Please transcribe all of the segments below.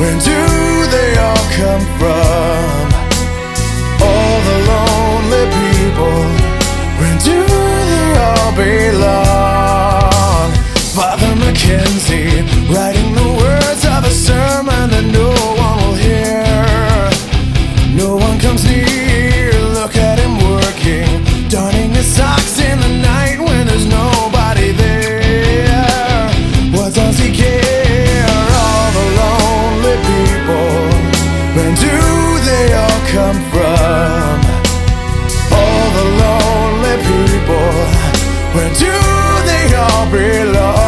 Where do they all come from? All the lonely people, where do they all belong? Father Mackenzie, writing the words of a sermon that no one will hear. No one comes near, look at him working, darning his socks in the night when there's nobody there. What does he care? All the lonely people, where do they all come from? All the lonely people, where do they all belong?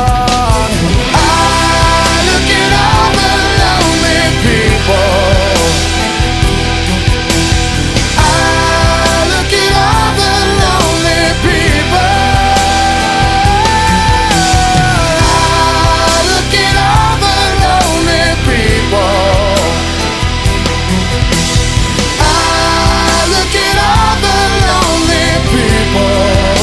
Look at all the lonely people. Look at all the lonely people. Look at all the lonely people. Look at all the lonely people.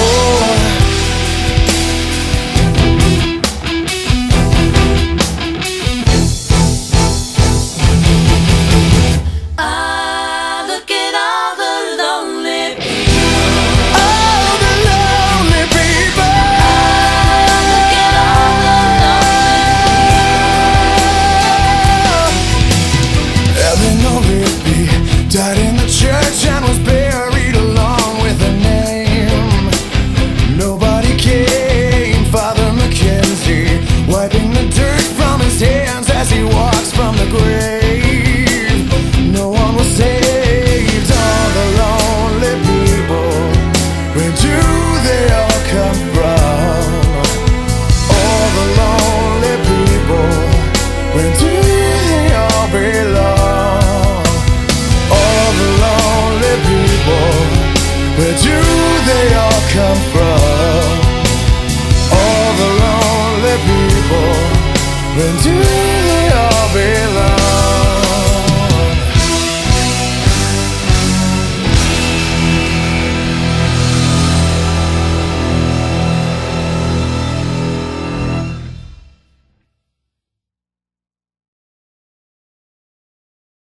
Look at all the lonely people. All the lonely people. Look at all the Eleanor Rigby died in the church and was buried along with her name. Nobody came. Father Mackenzie wiping the dirt from his hands as he walks from the grave. No one was saved. All the lonely people, where do they all come from? All the lonely people, where do they all belong? All the lonely people, where do they all come from? All the lonely people, where do